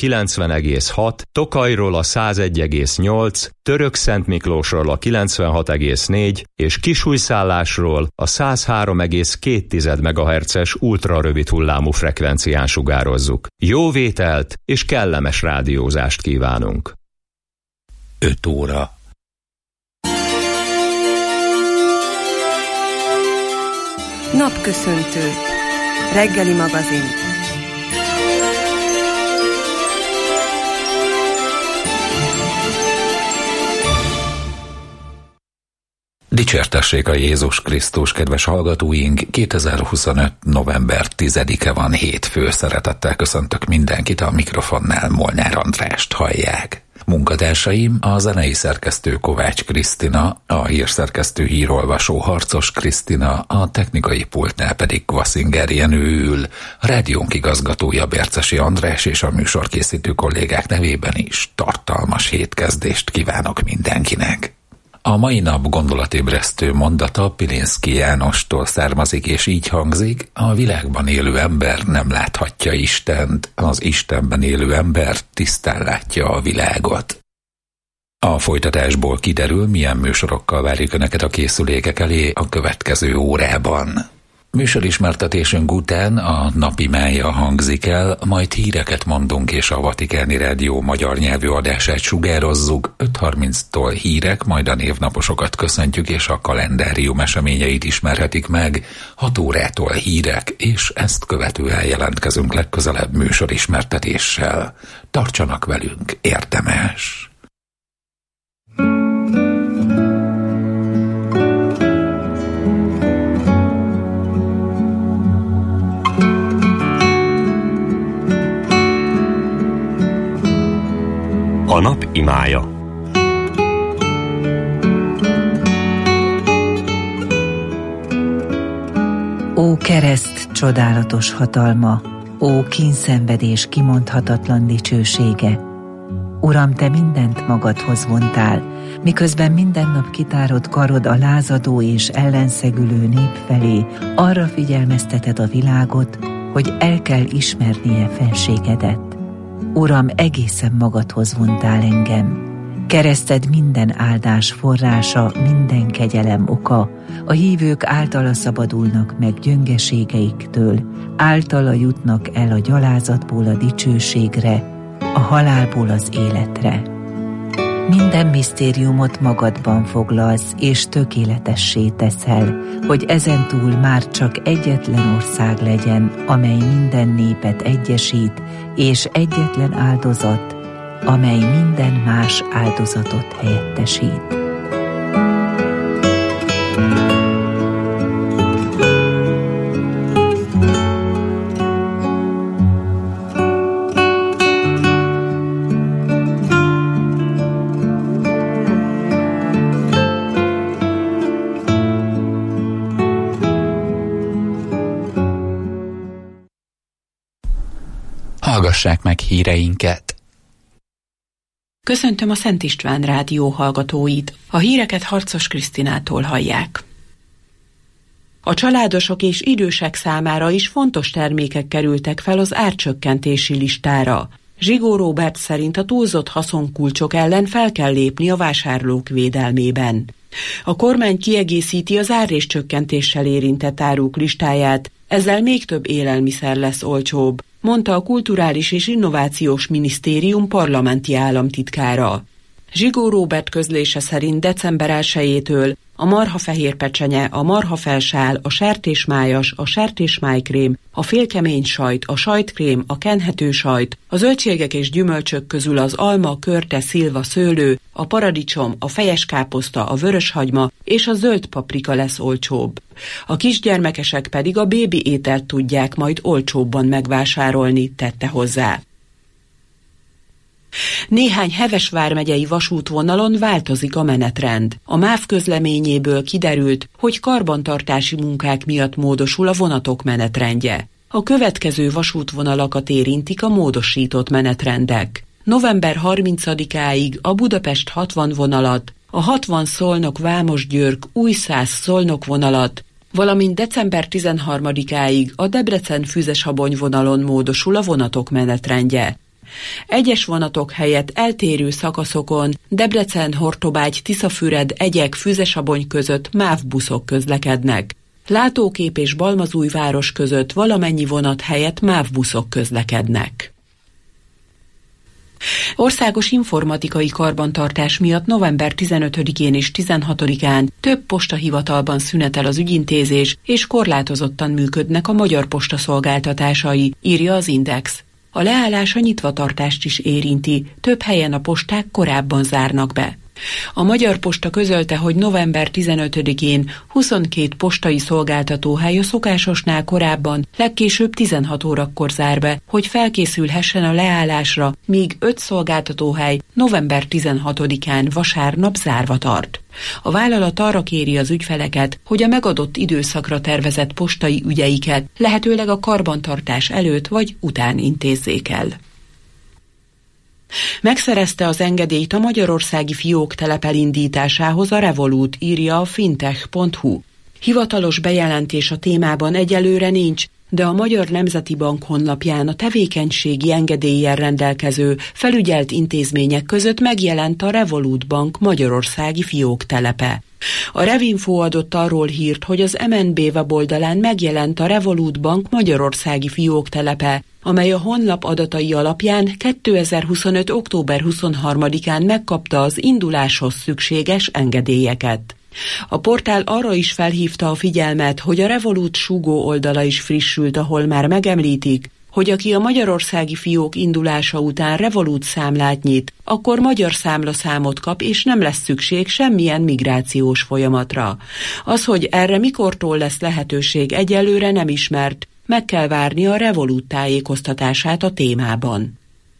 a 90,6, Tokajról a 101,8, Törökszentmiklósról a 96,4 és Kisújszállásról a 103,2 MHz-es ultrarövid hullámú frekvencián sugározzuk. Jó vételt és kellemes rádiózást kívánunk! 5 óra. Napköszöntő. Reggeli magazin. Dicsértessék a Jézus Krisztus, kedves hallgatóink! 2025. november 10-e van, hétfő. Szeretettel köszöntök mindenkit, a mikrofonnál Molnár Andrást hallják. Munkatársaim a zenei szerkesztő Kovács Krisztina, a hírszerkesztő hírolvasó Harcos Krisztina, a technikai pultnál pedig Kvaszinger Jenő ül, a rádiónk igazgatója Bércesi András, és a műsorkészítő kollégák nevében is tartalmas hétkezdést kívánok mindenkinek. A mai nap gondolatébresztő mondata Pilinszky Jánostól származik, és így hangzik: a világban élő ember nem láthatja Istent, az Istenben élő ember tisztán látja a világot. A folytatásból kiderül, milyen műsorokkal várjuk Önöket a készülékek elé a következő órában. Műsorismertetésünk után a napi mája hangzik el, majd híreket mondunk és a Vatikáni Rádió magyar nyelvű adását sugározzuk. 5:30-tól hírek, majd a névnaposokat köszöntjük és a kalendárium eseményeit ismerhetik meg. 6 órától hírek, és ezt követően jelentkezünk legközelebb műsorismertetéssel. Tartsanak velünk, érdemes! A nap imája. Ó kereszt csodálatos hatalma, ó kínszenvedés kimondhatatlan dicsősége! Uram, te mindent magadhoz vontál, miközben minden nap kitárod karod a lázadó és ellenszegülő nép felé, arra figyelmezteted a világot, hogy el kell ismernie fenségedet. Uram, egészen magadhoz vontál engem. Kereszted minden áldás forrása, minden kegyelem oka. A hívők általa szabadulnak meg gyöngeségeiktől, általa jutnak el a gyalázatból a dicsőségre, a halálból az életre. Minden misztériumot magadban foglalsz, és tökéletessé teszel, hogy ezentúl már csak egyetlen ország legyen, amely minden népet egyesít, és egyetlen áldozat, amely minden más áldozatot helyettesít. Hallgassák meg híreinket! Köszöntöm a Szent István rádió hallgatóit. A híreket Harcos Krisztinától hallják. A családosok és idősek számára is fontos termékek kerültek fel az árcsökkentési listára. Zsigó Róbert szerint a túlzott haszonkulcsok ellen fel kell lépni a vásárlók védelmében. A kormány kiegészíti az árréscsökkentéssel érintett áruk listáját, ezzel még több élelmiszer lesz olcsóbb, mondta a Kulturális és Innovációs Minisztérium parlamenti államtitkára. Zsigó Róbert közlése szerint december 1-től a marhafehér pecsenye, a marhafelsál, a sertésmájas, a sertésmájkrém, a félkemény sajt, a sajtkrém, a kenhető sajt, a zöldségek és gyümölcsök közül az alma, körte, szilva, szőlő, a paradicsom, a fejeskáposzta, a vöröshagyma és a zöld paprika lesz olcsóbb. A kisgyermekesek pedig a bébi ételt tudják majd olcsóbban megvásárolni, tette hozzá. Néhány Heves vármegyei vasútvonalon változik a menetrend. A MÁV közleményéből kiderült, hogy karbantartási munkák miatt módosul a vonatok menetrendje. A következő vasútvonalakat érintik a módosított menetrendek. November 30-áig a Budapest 60 vonalat, a 60 Szolnok-Vámosgyőr Újszász-Szolnok vonalat, valamint december 13-áig a Debrecen-Füzesabony vonalon módosul a vonatok menetrendje. Egyes vonatok helyett eltérő szakaszokon Debrecen, Hortobágy, Tiszafüred, Egyek, Füzesabony között MÁV buszok közlekednek. Látókép és Balmazújváros között valamennyi vonat helyett MÁV buszok közlekednek. Országos informatikai karbantartás miatt november 15-én és 16-án több postahivatalban szünetel az ügyintézés, és korlátozottan működnek a Magyar Posta szolgáltatásai, írja az Index. A leállás a nyitvatartást is érinti, több helyen a posták korábban zárnak be. A Magyar Posta közölte, hogy november 15-én 22 postai szolgáltatóhely a szokásosnál korábban, legkésőbb 16 órakor zár be, hogy felkészülhessen a leállásra, míg 5 szolgáltatóhely november 16-án vasárnap zárva tart. A vállalat arra kéri az ügyfeleket, hogy a megadott időszakra tervezett postai ügyeiket lehetőleg a karbantartás előtt vagy után intézzék el. Megszerezte az engedélyt a magyarországi fióktelep elindításához a Revolut, írja a fintech.hu. Hivatalos bejelentés a témában egyelőre nincs, de a Magyar Nemzeti Bank honlapján a tevékenységi engedéllyel rendelkező felügyelt intézmények között megjelent a Revolut Bank magyarországi fióktelepe. A Revinfo adott arról hírt, hogy az MNB weboldalán megjelent a Revolut Bank magyarországi fióktelepe, amely a honlap adatai alapján 2025. október 23-án megkapta az induláshoz szükséges engedélyeket. A portál arra is felhívta a figyelmet, hogy a Revolut súgó oldala is frissült, ahol már megemlítik, hogy aki a magyarországi fiók indulása után Revolut számlát nyit, akkor magyar számlaszámot kap, és nem lesz szükség semmilyen migrációs folyamatra. Az, hogy erre mikortól lesz lehetőség, egyelőre nem ismert, meg kell várni a Revolut tájékoztatását a témában.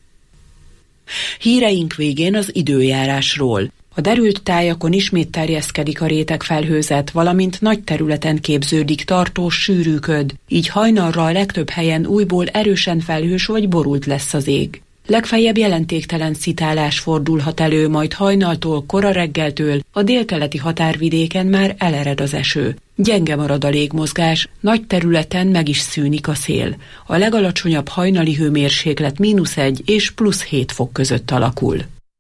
Híreink végén az időjárásról. A derült tájakon ismét terjeszkedik a rétegfelhőzet, valamint nagy területen képződik tartós sűrű köd, így hajnalra a legtöbb helyen újból erősen felhős vagy borult lesz az ég. Legfeljebb jelentéktelen szitálás fordulhat elő, majd hajnaltól, kora reggeltől a délkeleti határvidéken már elered az eső. Gyenge marad a légmozgás, nagy területen meg is szűnik a szél. A legalacsonyabb hajnali hőmérséklet -1 és +7 fok között alakul.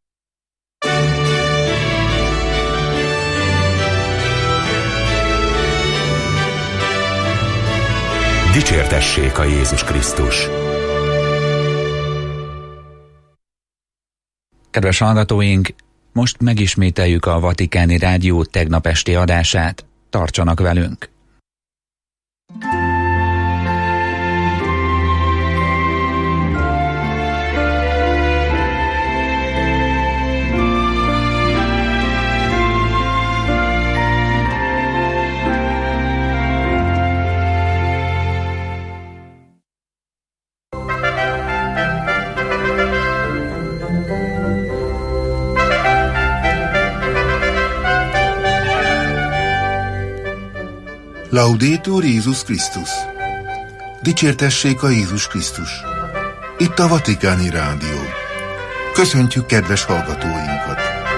Dicsértessék a Jézus Krisztus! Kedves hallgatóink, most megismételjük a Vatikáni Rádió tegnap esti adását. Tartsanak velünk! Laudetur Jézus Krisztus! Dicsértessék a Jézus Krisztus! Itt a Vatikáni Rádió. Köszöntjük kedves hallgatóinkat!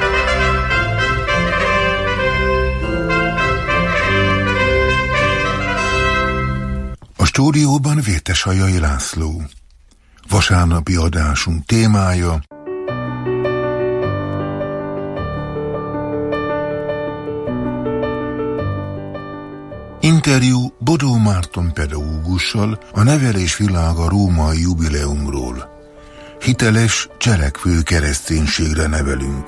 A stúdióban Vértesajai László. Vasárnapi adásunk témája: interjú Bodó Márton pedagógussal a nevelés világa római jubileumról. Hiteles, cselekvő kereszténységre nevelünk.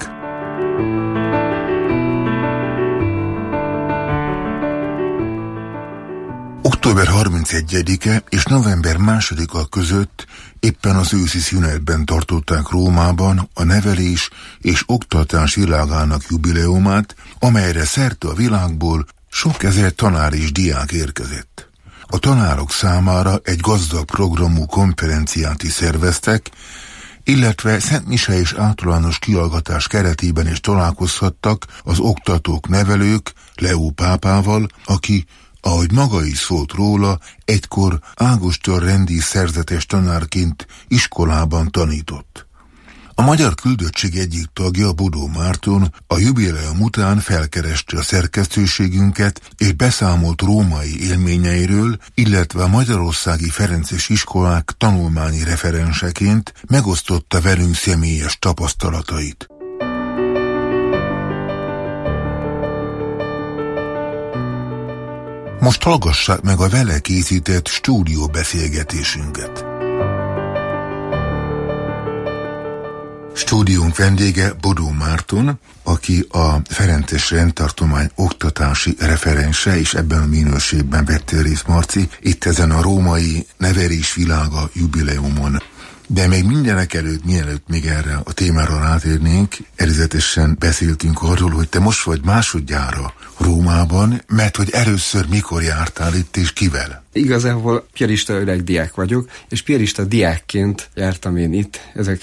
Október 31-e és november 2-a között éppen az őszi szünetben tartották Rómában a nevelés és oktatás világának jubileumát, amelyre szerte a világból sok ezer tanár és diák érkezett. A tanárok számára egy gazdag programú konferenciát is szerveztek, illetve szentmise és általános kihallgatás keretében is találkozhattak az oktatók, nevelők Leó pápával, aki, ahogy maga is szólt róla, egykor Ágoston rendi szerzetes tanárként iskolában tanított. A magyar küldöttség egyik tagja, Bodó Márton, a jubileum után felkereste a szerkesztőségünket, és beszámolt római élményeiről, illetve a magyarországi ferences iskolák tanulmányi referenseként megosztotta velünk személyes tapasztalatait. Most hallgassák meg a vele készített stúdióbeszélgetésünket. Stúdiónk vendége Bodó Márton, aki a ferences rendtartomány oktatási referense, és ebben a minőségben vettél részt, Marci, itt ezen a római nevelés világa jubileumon. De még mindenek előtt, mielőtt még erre a témára rátérnénk, előzetesen beszéltünk arról, hogy te most vagy másodjára Rómában, mert hogy először mikor jártál itt, és kivel? Igazából piarista öreg diák vagyok, és piarista diákként jártam én itt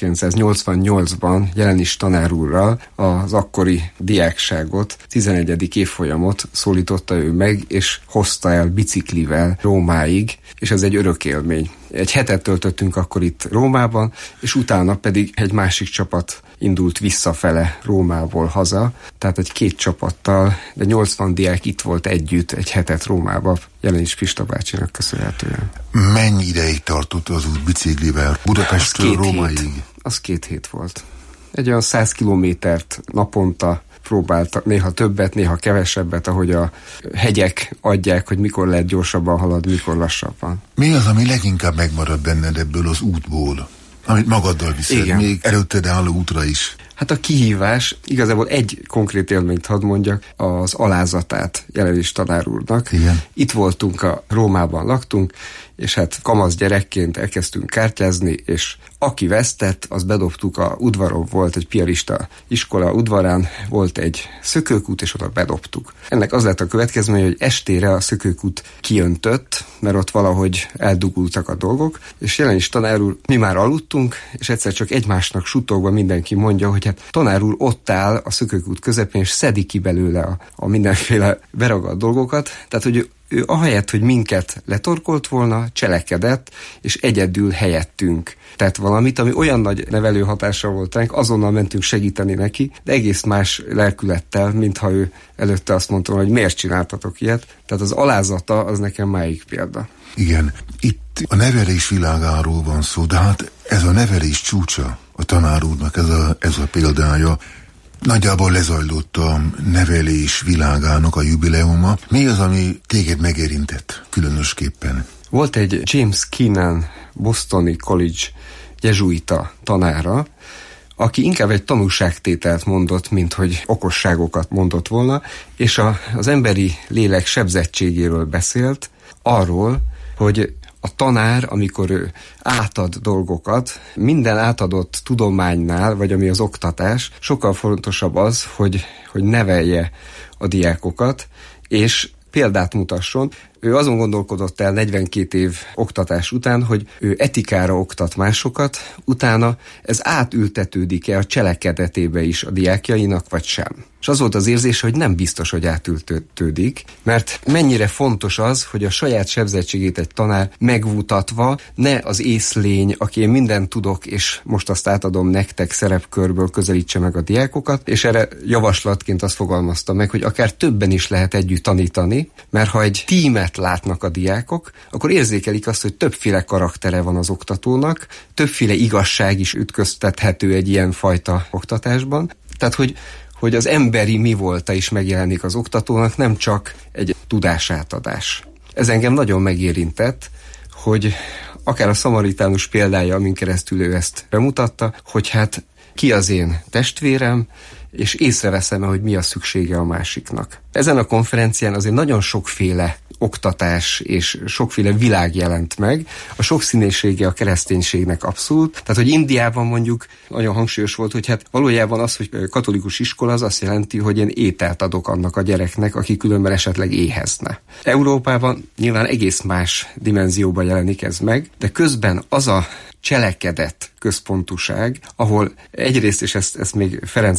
1988-ban Jelenis tanár úrral, az akkori diákságot, 11. évfolyamot szólította ő meg, és hozta el biciklivel Rómáig, és ez egy örök élmény. Egy hetet töltöttünk akkor itt Rómában, és utána pedig egy másik csapat indult visszafele Rómából haza, tehát egy 2 csapattal, de 80 diák itt volt együtt egy hetet Rómába, Jelenis Pista bácsinak köszönhetően. Mennyi ideig tartott az út biciklivel Budapestről Rómáig? Az 2 hét volt. Egy olyan 100 kilométert naponta próbáltak, néha többet, néha kevesebbet, ahogy a hegyek adják, hogy mikor lehet gyorsabban haladni, mikor lassabban. Mi az, ami leginkább megmarad benned ebből az útból, amit magaddal viszed, igen, még előtted álló útra is? Hát a kihívás, igazából egy konkrét élményt hadd mondjak, az alázatát Jelenis tanár úrnak. Igen. Itt voltunk, a Rómában laktunk, és hát kamasz gyerekként elkezdtünk kártyázni, és aki vesztett, azt bedobtuk, a udvaron volt egy piarista iskola udvarán, volt egy szökőkút, és oda bedobtuk. Ennek az lett a következménye, hogy estére a szökőkút kiöntött, mert ott valahogy eldugultak a dolgok, és Jelenis tanár úr, mi már aludtunk, és egyszer csak egymásnak suttogva mindenki mondja, hogy hát tanár úr ott áll a szökőkút közepén, és szedi ki belőle a mindenféle beragadt dolgokat, tehát hogy ő ahelyett, hogy minket letorkolt volna, cselekedett, és egyedül helyettünk. Tehát valamit, ami olyan nagy nevelő hatással volt ránk, azonnal mentünk segíteni neki, de egész más lelkülettel, mintha ő előtte azt mondta, hogy miért csináltatok ilyet. Tehát az alázata, az nekem máig példa. Igen, itt a nevelés világáról van szó, de hát ez a nevelés csúcsa, a tanár úrnak ez a példája. Nagyjából lezajlott a nevelés világának a jubileuma. Mi az, ami téged megérintett különösképpen? Volt egy James Keenan Bostoni College jezsuita tanára, aki inkább egy tanúságtételt mondott, mint hogy okosságokat mondott volna, és az emberi lélek sebzettségéről beszélt, arról, hogy a tanár, amikor ő átad dolgokat, minden átadott tudománynál, vagy ami az oktatás, sokkal fontosabb az, hogy nevelje a diákokat, és példát mutasson. Ő azon gondolkodott el 42 év oktatás után, hogy ő etikára oktat másokat, utána ez átültetődik-e a cselekedetébe is a diákjainak, vagy sem. És az volt az érzés, hogy nem biztos, hogy átültetődik, mert mennyire fontos az, hogy a saját sebzettségét egy tanár megmutatva, ne az észlény, aki én mindent tudok, és most azt átadom nektek szerepkörből közelítse meg a diákokat, és erre javaslatként azt fogalmazta meg, hogy akár többen is lehet együtt tanítani, mert ha egy tímet látnak a diákok, akkor érzékelik azt, hogy többféle karaktere van az oktatónak, többféle igazság is ütköztethető egy ilyen fajta oktatásban. Tehát, hogy az emberi mi volta is megjelenik az oktatónak, nem csak egy tudásátadás. Ez engem nagyon megérintett, hogy akár a szamaritánus példája, amin keresztül ő ezt bemutatta, hogy hát ki az én testvérem, és észreveszem, hogy mi a szüksége a másiknak. Ezen a konferencián azért nagyon sokféle oktatás és sokféle világ jelent meg. A sokszínűsége a kereszténységnek abszolút. Tehát, hogy Indiában mondjuk nagyon hangsúlyos volt, hogy hát valójában az, hogy katolikus iskola, az azt jelenti, hogy én ételt adok annak a gyereknek, aki különben esetleg éhezne. Európában nyilván egész más dimenzióban jelenik ez meg, de közben az a cselekedet központúság, ahol egyrészt, és ezt még Ferenc pápa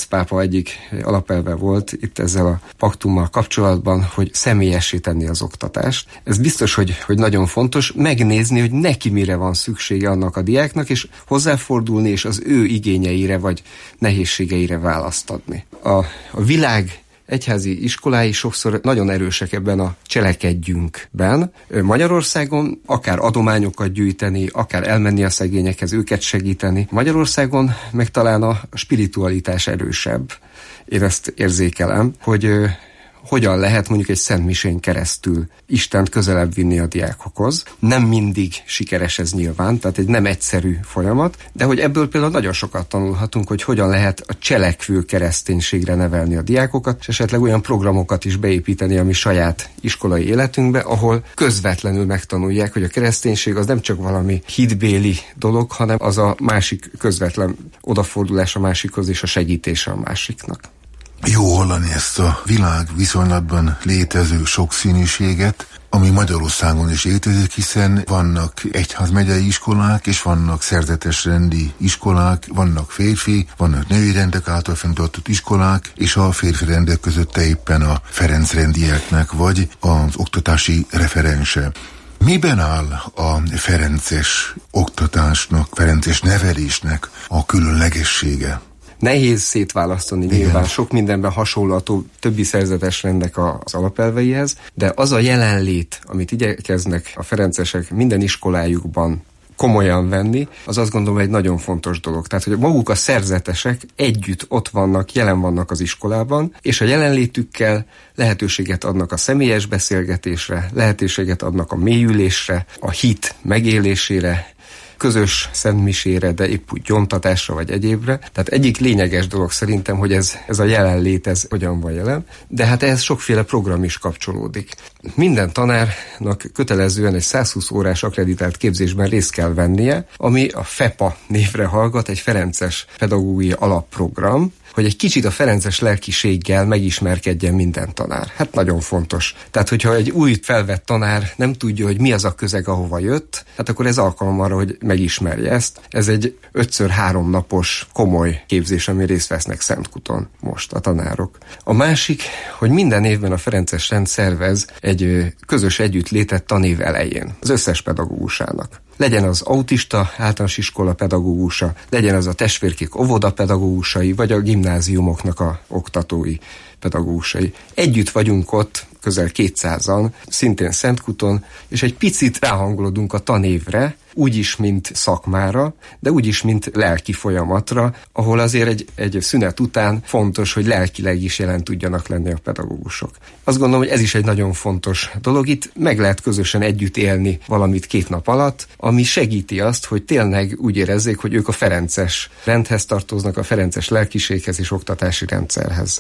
egyik alapelve volt itt ezzel a paktummal kapcsolatban, hogy személyessé tenni az oktatást. Ez biztos, hogy nagyon fontos megnézni, hogy neki mire van szüksége annak a diáknak, és hozzáfordulni, és az ő igényeire vagy nehézségeire választ adni. A világ egyházi iskolái sokszor nagyon erősek ebben a cselekedjünkben. Magyarországon akár adományokat gyűjteni, akár elmenni a szegényekhez, őket segíteni. Magyarországon meg talán a spiritualitás erősebb. Én ezt érzékelem, hogy hogyan lehet mondjuk egy szentmisén keresztül Istent közelebb vinni a diákokhoz. Nem mindig sikeres ez nyilván, tehát egy nem egyszerű folyamat, de hogy ebből például nagyon sokat tanulhatunk, hogy hogyan lehet a cselekvő kereszténységre nevelni a diákokat, és esetleg olyan programokat is beépíteni a mi saját iskolai életünkbe, ahol közvetlenül megtanulják, hogy a kereszténység az nem csak valami hitbéli dolog, hanem az a másik közvetlen odafordulás a másikhoz és a segítése a másiknak. Jó hallani ezt a világ viszonylatban létező sokszínűséget, ami Magyarországon is létezik, hiszen vannak egyházmegyei iskolák, és vannak szerzetes rendi iskolák, vannak férfi, vannak női rendek által fenntartott iskolák, és a férfi rendek között te éppen a Ferenc rendieknek vagy az oktatási referense. Miben áll a ferences oktatásnak, ferences nevelésnek a különlegessége? Nehéz szétválasztani, nyilván sok mindenben hasonló a többi szerzetes rendnek az alapelveihez, de az a jelenlét, amit igyekeznek a ferencesek minden iskolájukban komolyan venni, az azt gondolom egy nagyon fontos dolog. Tehát, hogy maguk a szerzetesek együtt ott vannak, jelen vannak az iskolában, és a jelenlétük lehetőséget adnak a személyes beszélgetésre, lehetőséget adnak a mélyülésre, a hit megélésére, közös szentmisére, de épp úgy gyóntatásra vagy egyébre. Tehát egyik lényeges dolog szerintem, hogy ez a jelenlét, ez hogyan van jelen, de hát ehhez sokféle program is kapcsolódik. Minden tanárnak kötelezően egy 120 órás akkreditált képzésben részt kell vennie, ami a FEPA névre hallgat, egy ferences pedagógiai alapprogram, hogy egy kicsit a ferences lelkiséggel megismerkedjen minden tanár. Hát nagyon fontos. Tehát, hogyha egy új felvett tanár nem tudja, hogy mi az a közeg, ahova jött, hát akkor ez alkalom arra, hogy megismerje ezt. Ez egy 5x3 napos komoly képzés, ami részt vesznek Szentkuton most a tanárok. A másik, hogy minden évben a ferences rend szervez egy közös együttlétet tanév elején az összes pedagógusának. Legyen az autista általános iskola pedagógusa, legyen az a testvérkék óvoda pedagógusai, vagy a gimnáziumoknak a oktatói pedagógusai. Együtt vagyunk ott, közel 200-an, szintén Szentkuton, és egy picit ráhangolódunk a tanévre, úgyis, mint szakmára, de úgyis, mint lelki folyamatra, ahol azért egy szünet után fontos, hogy lelkileg is jelen tudjanak lenni a pedagógusok. Azt gondolom, hogy ez is egy nagyon fontos dolog. Itt meg lehet közösen együtt élni valamit 2 nap alatt, ami segíti azt, hogy tényleg úgy érezzék, hogy ők a ferences rendhez tartoznak, a ferences lelkiséghez és oktatási rendszerhez.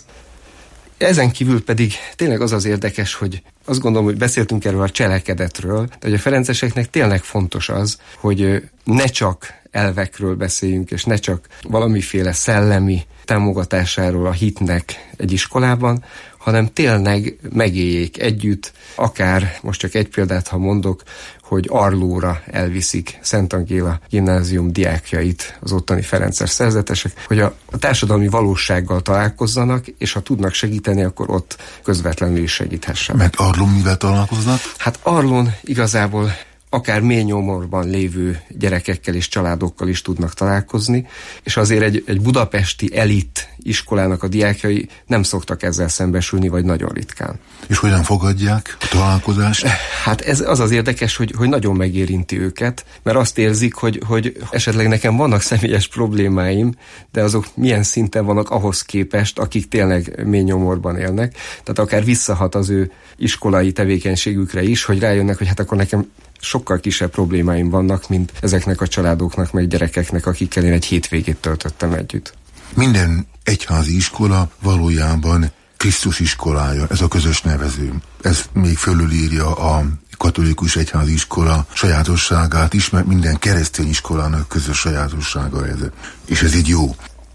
Ezen kívül pedig tényleg az érdekes, hogy azt gondolom, hogy beszéltünk erről a cselekedetről, de hogy a ferenceseknek tényleg fontos az, hogy ne csak elvekről beszéljünk, és ne csak valamiféle szellemi támogatásáról a hitnek egy iskolában, hanem tényleg megéljék együtt, akár most csak egy példát, ha mondok, hogy Arlóra elviszik Szent Angéla gimnázium diákjait az ottani ferences szerzetesek, hogy a társadalmi valósággal találkozzanak, és ha tudnak segíteni, akkor ott közvetlenül is segíthessen. Mert Arlón mivel találkoznak? Hát Arlón igazából akár mély nyomorban lévő gyerekekkel és családokkal is tudnak találkozni, és azért egy budapesti elit iskolának a diákjai nem szoktak ezzel szembesülni, vagy nagyon ritkán. És hogyan fogadják a találkozást? Hát ez az érdekes, hogy nagyon megérinti őket, mert azt érzik, hogy esetleg nekem vannak személyes problémáim, de azok milyen szinten vannak ahhoz képest, akik tényleg mély nyomorban élnek. Tehát akár visszahat az ő iskolai tevékenységükre is, hogy rájönnek, hogy hát akkor nekem sokkal kisebb problémáim vannak, mint ezeknek a családoknak, meg gyerekeknek, akikkel én egy hétvégét töltöttem együtt. Minden egyházi iskola valójában Krisztus iskolája, ez a közös nevező. Ez még fölülírja a katolikus egyházi iskola sajátosságát is, mert minden keresztény iskolának közös sajátossága ez. És ez így jó.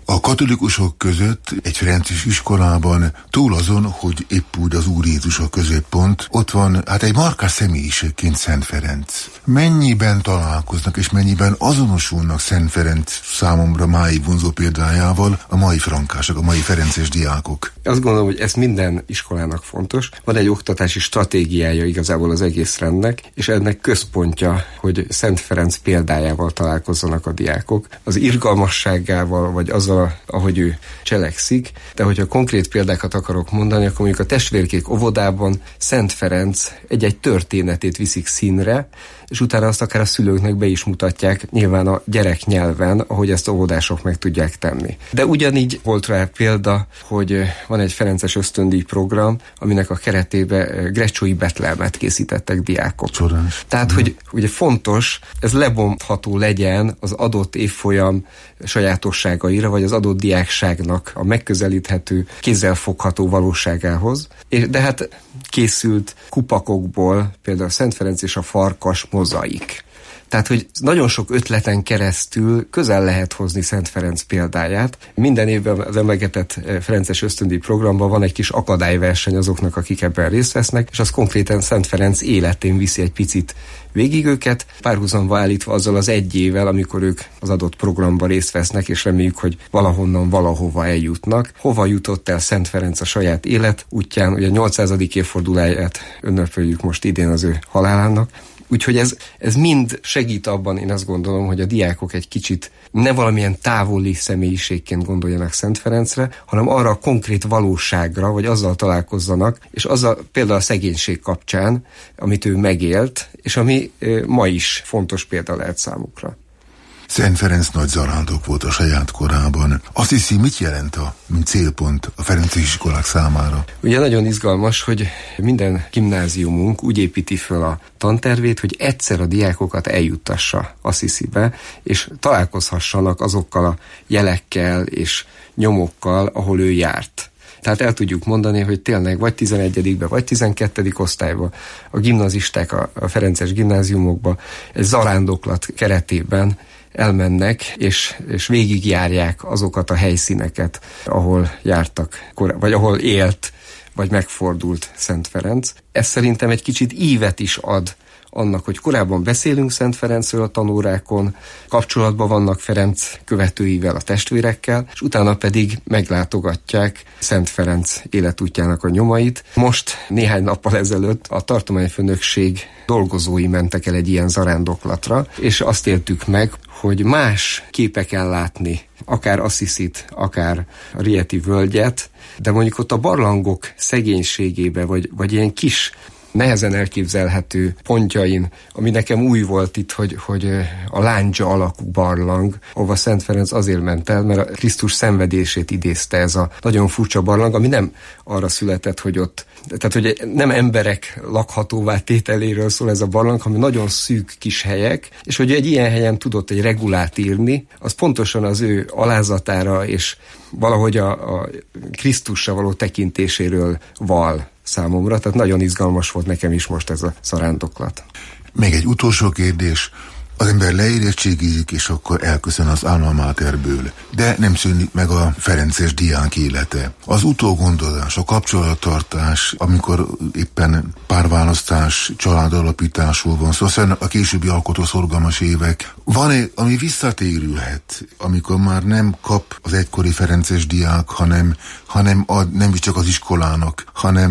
A katolikusok között egy ferences iskolában túl azon, hogy épp úgy az Úr Jézus a középpont, ott van hát egy markás személyiségként Szent Ferenc. Mennyiben találkoznak és mennyiben azonosulnak Szent Ferenc számomra máig vonzó példájával a mai frankások, a mai ferences diákok? Azt gondolom, hogy ez minden iskolának fontos. Van egy oktatási stratégiája igazából az egész rendnek, és ennek központja, hogy Szent Ferenc példájával találkozzanak a diákok. Az irgalmasságával, vagy azzal, ahogy ő cselekszik. De hogyha konkrét példákat akarok mondani, akkor mondjuk a testvérkék óvodában Szent Ferenc egy-egy történetét viszik színre, és utána azt akár a szülőknek be is mutatják, nyilván a gyereknyelven, ahogy ezt óvodások meg tudják tenni. De ugyanígy volt rá példa, hogy van egy ferences ösztöndíj program, aminek a keretében Greccsói Betlelmet készítettek diákok. Csodás. Tehát, hogy ugye fontos, ez lebontható legyen az adott évfolyam sajátosságaira, vagy az adott diákságnak a megközelíthető, kézzelfogható valóságához. De hát készült kupakokból például Szent Ferenc és a farkas mozaik. Tehát, hogy nagyon sok ötleten keresztül közel lehet hozni Szent Ferenc példáját. Minden évben az emlegetett ferences ösztöndíj programban van egy kis akadályverseny azoknak, akik ebben részt vesznek, és az konkrétan Szent Ferenc életén viszi egy picit végig őket, párhuzamba állítva azzal az egy évvel, amikor ők az adott programban részt vesznek, és reméljük, hogy valahonnan valahova eljutnak. Hova jutott el Szent Ferenc a saját élet útján? Ugye a 800. évforduláját ünnepöljük most idén az ő halálának. Úgyhogy ez mind segít abban, én azt gondolom, hogy a diákok egy kicsit ne valamilyen távoli személyiségként gondoljanak Szent Ferencre, hanem arra a konkrét valóságra, vagy azzal találkozzanak, és azzal például a szegénység kapcsán, amit ő megélt, és ami ma is fontos példa lehet számukra. Szent Ferenc nagy zarándok volt a saját korában. Azt hiszi, mit jelent mint célpont a ferences iskolák számára? Ugye nagyon izgalmas, hogy minden gimnáziumunk úgy építi föl a tantervét, hogy egyszer a diákokat eljuttassa Assisibe, és találkozhassanak azokkal a jelekkel és nyomokkal, ahol ő járt. Tehát el tudjuk mondani, hogy tényleg vagy 11-be, vagy 12. osztályba a gimnazisták a ferences gimnáziumokba egy zarándoklat keretében elmennek, és végigjárják azokat a helyszíneket, ahol jártak, vagy ahol élt, vagy megfordult Szent Ferenc. Ez szerintem egy kicsit ívet is ad annak, hogy korábban beszélünk Szent Ferencről a tanórákon, kapcsolatban vannak Ferenc követőivel, a testvérekkel, és utána pedig meglátogatják Szent Ferenc életútjának a nyomait. Most néhány nappal ezelőtt a tartományfőnökség dolgozói mentek el egy ilyen zarándoklatra, és azt éltük meg, hogy más képeken látni, akár Assisit, akár a Rieti völgyet, de mondjuk ott a barlangok szegénységébe, vagy ilyen kis, nehezen elképzelhető pontjain, ami nekem új volt itt, hogy a láncsa alakú barlang, ahova Szent Ferenc azért ment el, mert a Krisztus szenvedését idézte ez a nagyon furcsa barlang, ami nem arra született, hogy ott, tehát hogy nem emberek lakhatóvá tételéről szól ez a barlang, hanem nagyon szűk kis helyek, és hogy egy ilyen helyen tudott egy regulát írni, az pontosan az ő alázatára és valahogy a Krisztussal való tekintéséről val számomra, tehát nagyon izgalmas volt nekem is most ez a zarándoklat. Még egy utolsó kérdés. Az ember leérettségizik, és akkor elköszön az alma materből. De nem szűnik meg a ferences diák élete. Az utógondolás, a kapcsolattartás, amikor éppen párválasztás, családalapításról van szó, szóval a későbbi alkotószorgalmas évek. Van-e, ami visszatérülhet, amikor már nem kap az egykori ferences diák, hanem nem is csak az iskolának,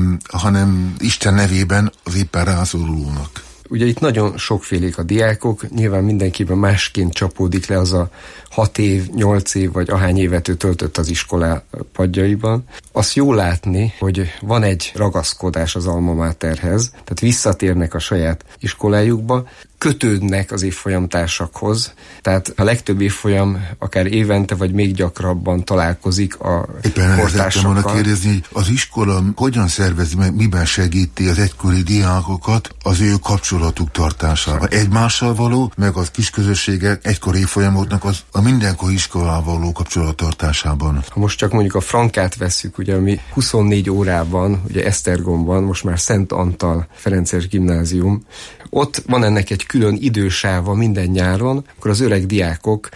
hanem Isten nevében az éppen rászorulónak? Ugye itt nagyon sokfélék a diákok, nyilván mindenkiben másként csapódik le az a 6 év, 8 év, vagy ahány évet ő töltött az iskolá padjaiban. Azt jó látni, hogy van egy ragaszkodás az alma materhez, tehát visszatérnek a saját iskolájukba, kötődnek az évfolyamtársakhoz, tehát a legtöbb évfolyam akár évente, vagy még gyakrabban találkozik a kortársakkal. Éppen volna kérdezni, hogy az iskola hogyan szervezi meg, miben segíti az egykori diákokat az ő kapcsolatuk tartásával? Egymással való, meg az kisközösségek egykori évfolyamoknak a mindenkori iskolával való kapcsolattartásában. Ha most csak mondjuk a Frankát vesszük, ugye ami 24 órában, ugye Esztergomban, most már Szent Antal Ferences Gimnázium, ott van ennek egy külön idősáva minden nyáron, akkor az öreg diákok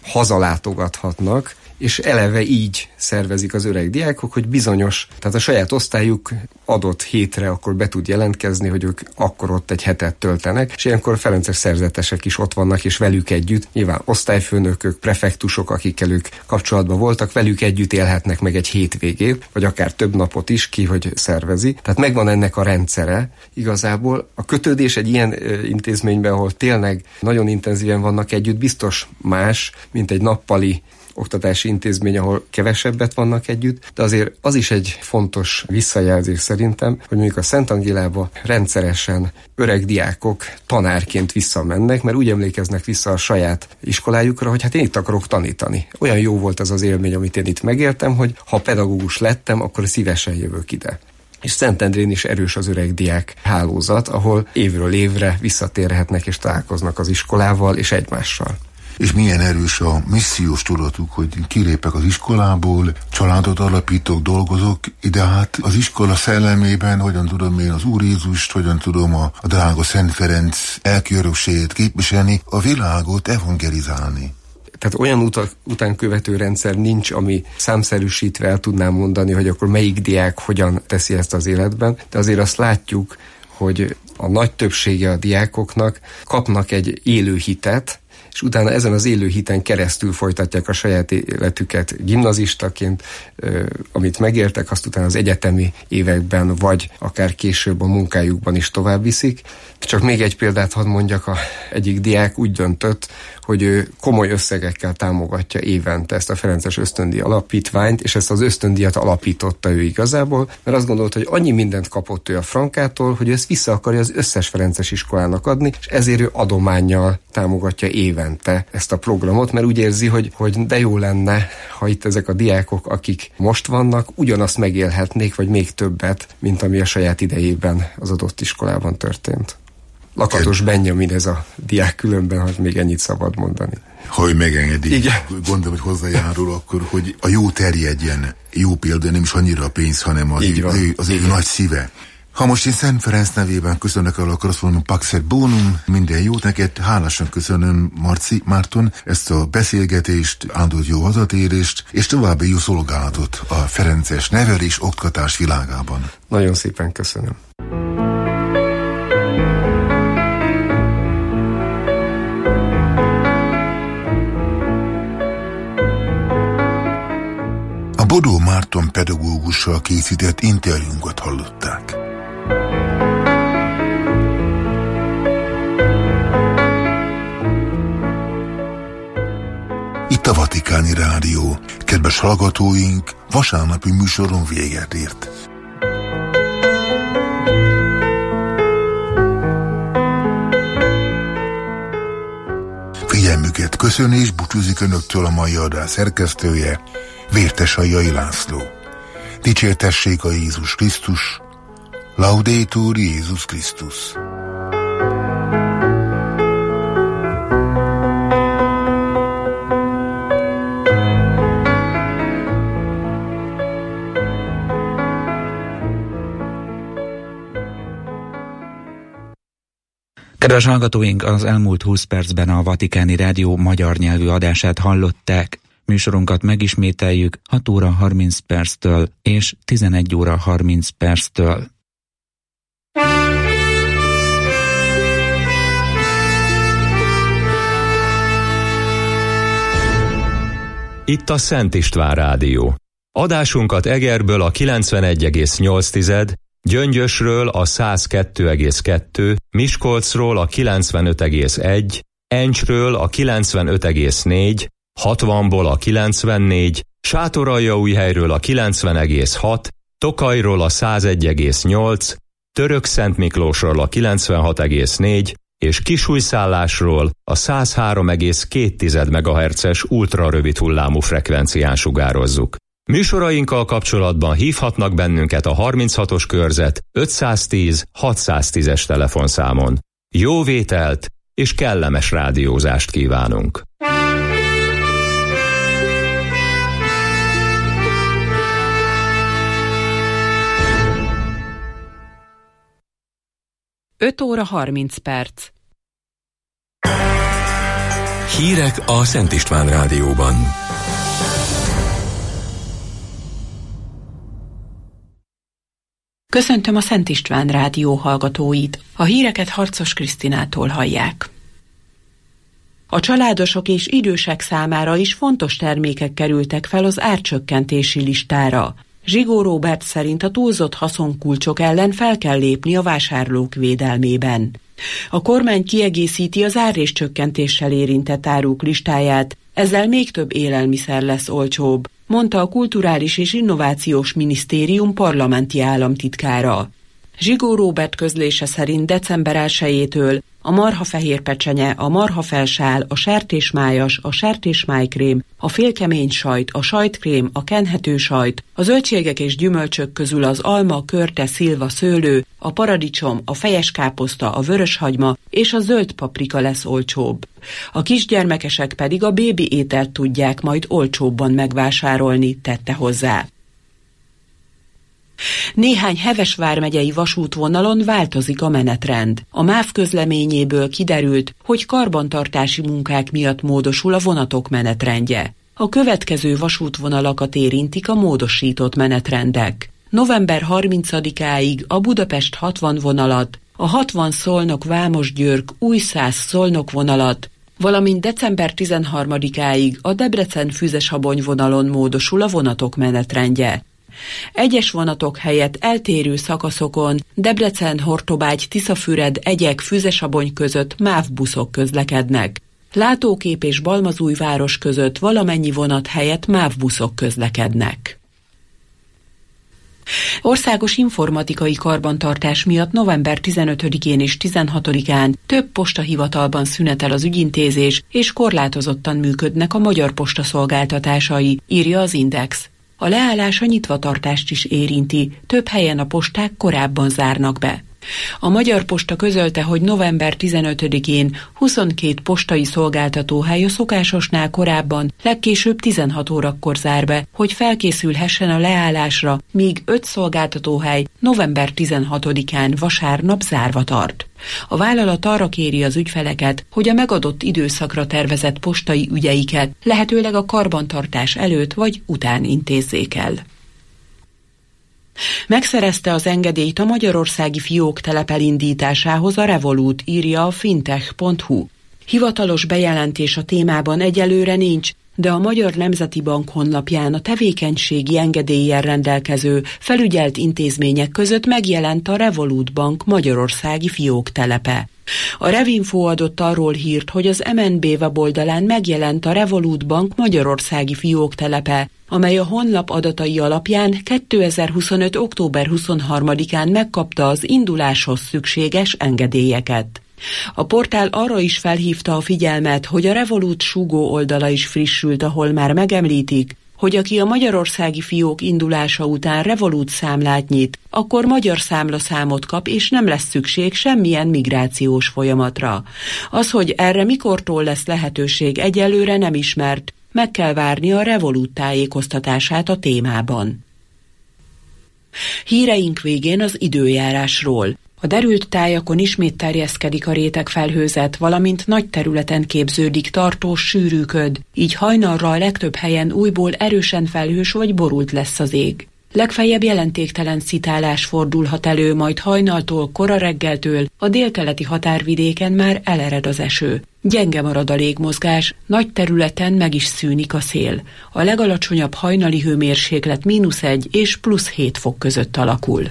hazalátogathatnak, és eleve így szervezik az öreg diákok, hogy bizonyos, tehát a saját osztályuk adott hétre akkor be tud jelentkezni, hogy ők akkor ott egy hetet töltenek, és ilyenkor ferences szerzetesek is ott vannak, és velük együtt, nyilván osztályfőnökök, prefektusok, akikkel ők kapcsolatban voltak, velük együtt élhetnek meg egy hétvégét, vagy akár több napot is, ki hogy szervezi. Tehát megvan ennek a rendszere. Igazából a kötődés egy ilyen intézményben, ahol tényleg nagyon intenzíven vannak együtt, biztos más, mint egy nappali oktatási intézmény, ahol kevesebbet vannak együtt, de azért az is egy fontos visszajelzés szerintem, hogy mondjuk a Szent Angélába rendszeresen öreg diákok tanárként visszamennek, mert úgy emlékeznek vissza a saját iskolájukra, hogy hát én itt akarok tanítani. Olyan jó volt az az élmény, amit én itt megéltem, hogy ha pedagógus lettem, akkor szívesen jövök ide. És Szentendrén is erős az öreg diák hálózat, ahol évről évre visszatérhetnek és találkoznak az iskolával és egymással. És milyen erős a missziós tudatuk, hogy kilépek az iskolából, családot alapítok, dolgozok, ide hát az iskola szellemében, hogyan tudom én az Úr Jézust, hogyan tudom a drága Szent Ferenc elkiörökségét képviselni, a világot evangelizálni. Tehát olyan utánkövető rendszer nincs, ami számszerűsítve el tudnám mondani, hogy akkor melyik diák hogyan teszi ezt az életben, de azért azt látjuk, hogy a nagy többsége a diákoknak kapnak egy élő hitet, és utána ezen az élő hiten keresztül folytatják a saját életüket gimnazistaként, amit megértek, azt utána az egyetemi években, vagy akár később a munkájukban is tovább viszik. Csak még egy példát hadd mondjak, egyik diák úgy döntött, hogy ő komoly összegekkel támogatja évente ezt a Ferences Ösztöndíj Alapítványt, és ezt az ösztöndíjat alapította ő igazából, mert azt gondolta, hogy annyi mindent kapott ő a frankától, hogy ő ezt vissza akarja az összes ferences iskolának adni, és ezért ő adománnyal támogatja évente ezt a programot, mert úgy érzi, hogy de jó lenne, ha itt ezek a diákok, akik most vannak, ugyanazt megélhetnék, vagy még többet, mint ami a saját idejében az adott iskolában történt. Lakatos Benjamin ez a diák különben, ha még ennyit szabad mondani. Ha ő megengedi, gondolom, hogy hozzájárul akkor, hogy a jó terjedjen. Jó példa nem is annyira a pénz, hanem az ő nagy szíve. Ha most én Szent Ferenc nevében köszönök el, akkor azt mondom, Pax et Bonum, minden jót neked, hálásan köszönöm, Marci Márton, ezt a beszélgetést, áldott jó hazatérést, és további jó szolgálatot a ferences nevelés oktatás világában. Nagyon szépen köszönöm. A Bodó Márton pedagógussal készített interjúnkat hallották. Itt a Vatikáni Rádió. Kedves hallgatóink, vasárnapi műsoron véget ért. Figyelmüket köszöni és búcsúzik önöktől a mai adás szerkesztője, Vértesajjai László. Dicsértessék a Jézus Krisztus, Laudetur Jézus Krisztus. Kedves hallgatóink, az elmúlt 20 percben a Vatikáni Rádió magyar nyelvű adását hallották. Műsorunkat megismételjük 6 óra 30 perctől és 11 óra 30 perctől. Itt a Szent István Rádió. Adásunkat Egerből a 91,8, Gyöngyösről a 102,2, Miskolcról a 95,1, Encsről a 95,4, 60-ból a 94, Sátoraljaújhelyről a 90,6, Tokajról a 101,8, Törökszentmiklósról a 96,4 és Kisújszállásról a 103,2 MHz-es ultrarövid hullámú frekvencián sugározzuk. Műsorainkkal kapcsolatban hívhatnak bennünket a 36-os körzet 510 610-es telefonszámon. Jó vételt és kellemes rádiózást kívánunk! Öt óra 30 perc. Hírek a Szent István Rádióban. Köszöntöm a Szent István Rádió hallgatóit. A híreket Harcos Krisztinától hallják. A családosok és idősek számára is fontos termékek kerültek fel az árcsökkentési listára. Zsigó Róbert szerint a túlzott haszonkulcsok ellen fel kell lépni a vásárlók védelmében. A kormány kiegészíti az árréscsökkentéssel érintett áruk listáját, ezzel még több élelmiszer lesz olcsóbb, mondta a Kulturális és Innovációs Minisztérium parlamenti államtitkára. Zsigó Róbert közlése szerint december 1-től a marhafehér pecsenye, a marhafelsál, a sertésmájas, a sertésmájkrém, a félkemény sajt, a sajtkrém, a kenhető sajt, a zöldségek és gyümölcsök közül az alma, körte, szilva, szőlő, a paradicsom, a fejeskáposzta, a vöröshagyma és a zöld paprika lesz olcsóbb. A kisgyermekesek pedig a bébi ételt tudják majd olcsóbban megvásárolni, tette hozzá. Néhány Heves vármegyei vasútvonalon változik a menetrend. A MÁV közleményéből kiderült, hogy karbantartási munkák miatt módosul a vonatok menetrendje. A következő vasútvonalakat érintik a módosított menetrendek. November 30-áig a Budapest 60 vonalat, a 60 Szolnok-Vámosgyőr Újszász-Szolnok vonalat, valamint december 13-áig a Debrecen-Füzesabony vonalon módosul a vonatok menetrendje. Egyes vonatok helyett eltérő szakaszokon Debrecen-Hortobágy-Tiszafüred, Egyek, Füzesabony között MÁV buszok közlekednek. Látókép és Balmazújváros között valamennyi vonat helyett MÁV buszok közlekednek. Országos informatikai karbantartás miatt november 15-én és 16-án több postahivatalban szünetel az ügyintézés, és korlátozottan működnek a Magyar Posta szolgáltatásai, írja az Index. A leállás a nyitvatartást is érinti, több helyen a posták korábban zárnak be. A Magyar Posta közölte, hogy november 15-én 22 postai szolgáltatóhely a szokásosnál korábban, legkésőbb 16 órakor zár be, hogy felkészülhessen a leállásra, míg 5 szolgáltatóhely november 16-án vasárnap zárva tart. A vállalat arra kéri az ügyfeleket, hogy a megadott időszakra tervezett postai ügyeiket lehetőleg a karbantartás előtt vagy után intézzék el. Megszerezte az engedélyt a magyarországi fióktelep elindításához a Revolut, írja a fintech.hu. Hivatalos bejelentés a témában egyelőre nincs, de a Magyar Nemzeti Bank honlapján a tevékenységi engedéllyel rendelkező felügyelt intézmények között megjelent a Revolut Bank magyarországi fióktelepe. A Revinfo adott arról hírt, hogy az MNB weboldalán megjelent a Revolut Bank magyarországi fióktelepe, amely a honlap adatai alapján 2025. október 23-án megkapta az induláshoz szükséges engedélyeket. A portál arra is felhívta a figyelmet, hogy a Revolut súgó oldala is frissült, ahol már megemlítik, hogy aki a magyarországi fiók indulása után Revolut számlát nyit, akkor magyar számlaszámot kap, és nem lesz szükség semmilyen migrációs folyamatra. Az, hogy erre mikortól lesz lehetőség, egyelőre nem ismert, meg kell várni a Revolut tájékoztatását a témában. Híreink végén az időjárásról. A derült tájakon ismét terjeszkedik a rétegfelhőzet, valamint nagy területen képződik tartós sűrű köd, így hajnalra a legtöbb helyen újból erősen felhős vagy borult lesz az ég. Legfeljebb jelentéktelen szitálás fordulhat elő, majd hajnaltól, kora reggeltől a délkeleti határvidéken már elered az eső. Gyenge marad a légmozgás, nagy területen meg is szűnik a szél. A legalacsonyabb hajnali hőmérséklet -1 és +7 fok között alakul.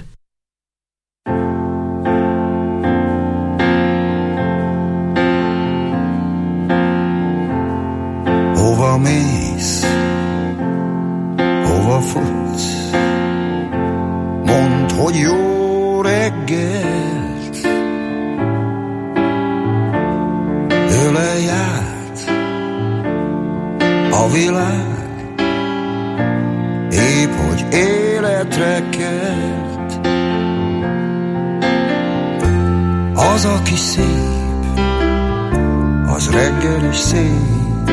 Hova mész? Hova futsz? Mondd, hogy jó reggelt. Ölelj át a világ, épp hogy életre kelt. Az, aki szép, az reggel is szép.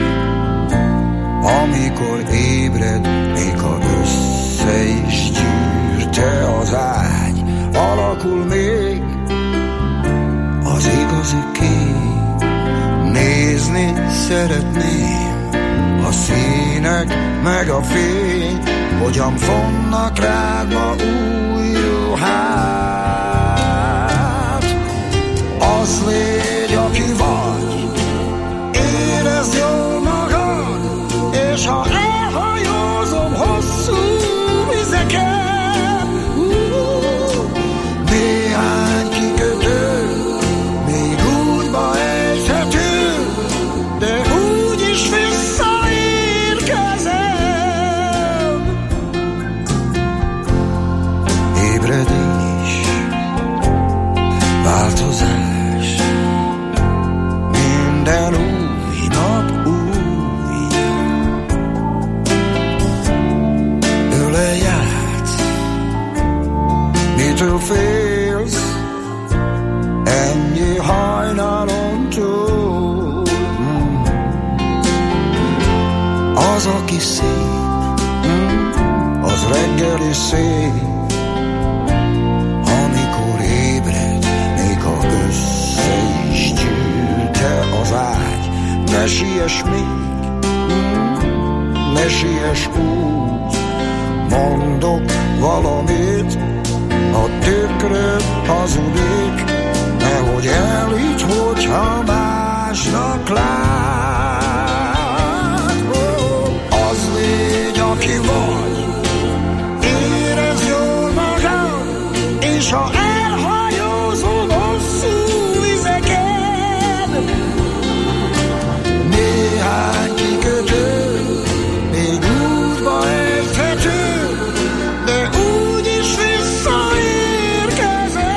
Amikor ébred, még ha össze is gyűrte az ágy, alakul még az igazi kép. Nézni szeretnék meg a fény, hogyan fonnak rád ma új ruhát. Az légy, aki vagy, érezd jól magad, és ha elhajózom hosszú vizeken, néhány kikötő még útba ejthető, de úgyis visszaérkezem. Ébredés, változás, minden új nap új. Ölelj át, mitől félsz, ennyi hajnalon túl. Az, aki szép, az reggel is szép, amikor ébred, még ha össze is gyűlte az ágy. Ne siess még, ne siess úgy, mondok valamit, a tükröd hazudik, nehogy elhidd, hogyha másnak lát. Az légy, aki vagy, érezd jól magad, és ha elhajózol hosszú vizeken, néhány kikötő még útba ejthető, de úgyis visszaérkezem.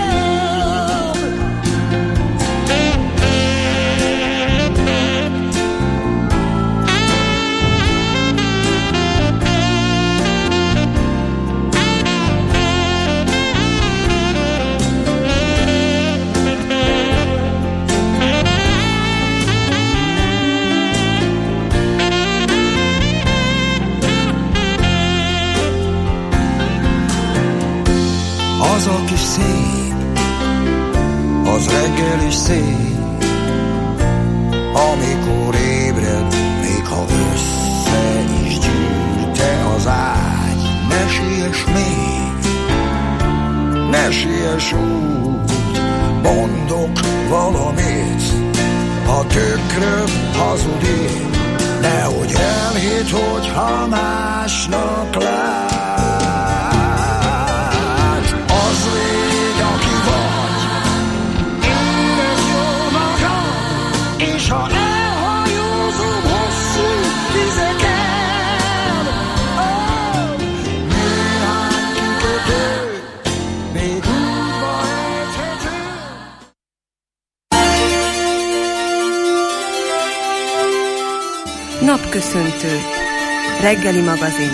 Az, aki szép, az reggel is szép, amikor ébred, még ha össze is gyűlte az ágy. Ne siess még, ne siess úgy, mondok valamit, a tükröd hazudik, nehogy elhidd, hogyha másnak lát. Az légy, aki vagy, érezd jól magad, és ha elhajózom hosszú vizeken, néhány kikötő még útba ejthető. Napköszöntő. Reggeli magazin.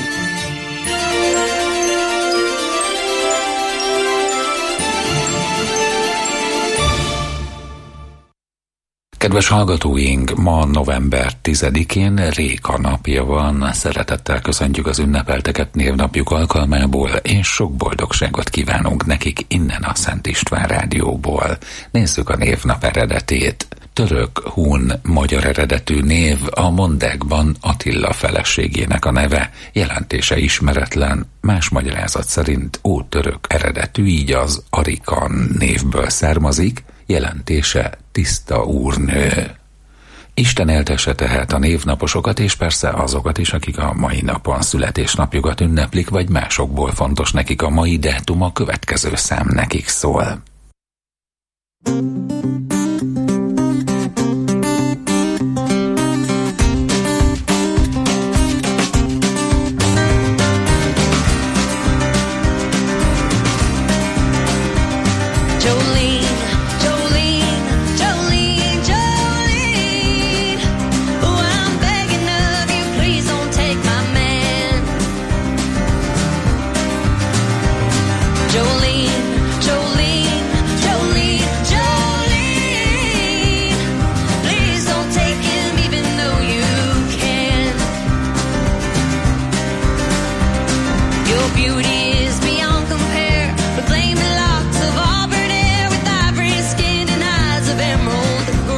Kedves hallgatóink, ma november 10-én Réka napja van. Szeretettel köszöntjük az ünnepelteket névnapjuk alkalmából, és sok boldogságot kívánunk nekik innen a Szent István Rádióból. Nézzük a névnap eredetét. Török, hun, magyar eredetű név, a mondákban Attila feleségének a neve, jelentése ismeretlen, más magyarázat szerint ótörök eredetű, így az Arikan névből származik, jelentése tiszta úrnő. Isten éltesse tehát a névnaposokat, és persze azokat is, akik a mai napon születésnapjukat ünneplik, vagy másokból fontos nekik a mai dátum, a következő szám nekik szól.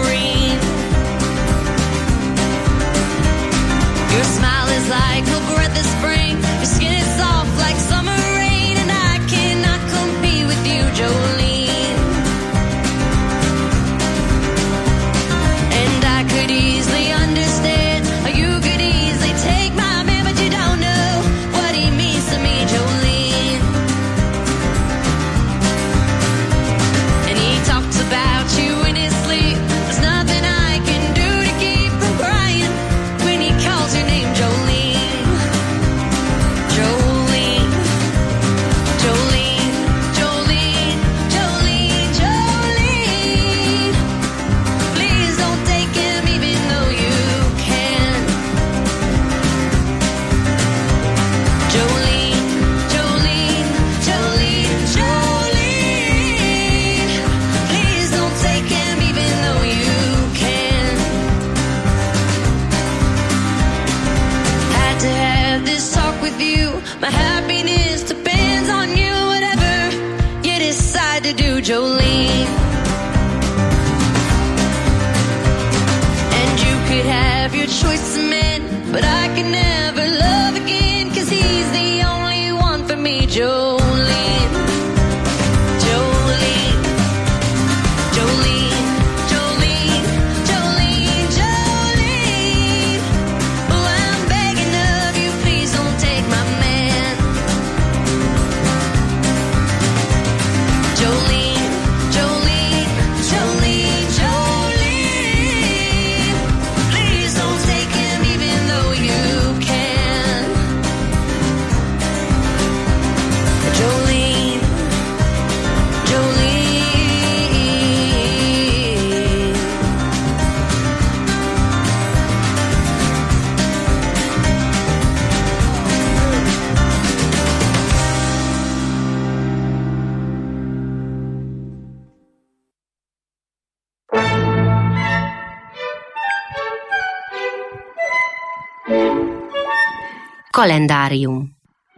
Your smile is like a breath My happiness depends on you, whatever you decide to do, Jolene. And you could have your choice of men, but I can never love again, 'cause he's the only one for me, Jolene. Jolene. Jolene. Jolene. Jolene. Jolene. Oh, I'm begging of you, please don't take my man. Jolene, Jolene, Jolene, Jolene. Please don't take him even though you can. Jolene, Jolene. Kalendárium.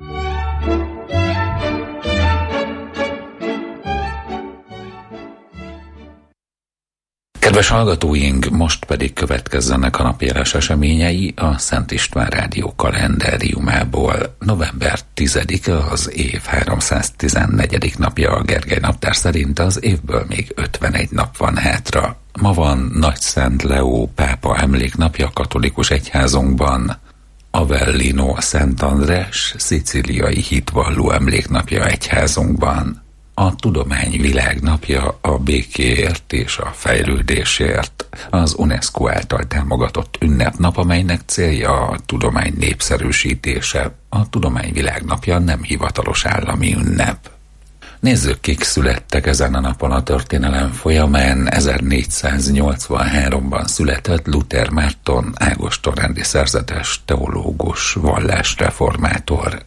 Kedves hallgatóink, most pedig következzenek a napjeles eseményei a Szent István Rádió kalendáriumából. November 10-e az év 314. napja a Gergely naptár szerint, az évből még 51 nap van hátra. Ma van Nagy Szent Leó pápa emléknapja a katolikus egyházunkban, Avellino Szent András szicíliai hitvalló emléknapja egyházunkban, a Tudomány Világnapja a békéért és a fejlődésért, az UNESCO által támogatott ünnepnap, amelynek célja a tudomány népszerűsítése. A Tudomány Világnapja nem hivatalos állami ünnep. Nézzük, kik születtek ezen a napon a történelem folyamán. 1483-ban született Luther Márton, ágostonrendi szerzetes, teológus, vallásreformátor.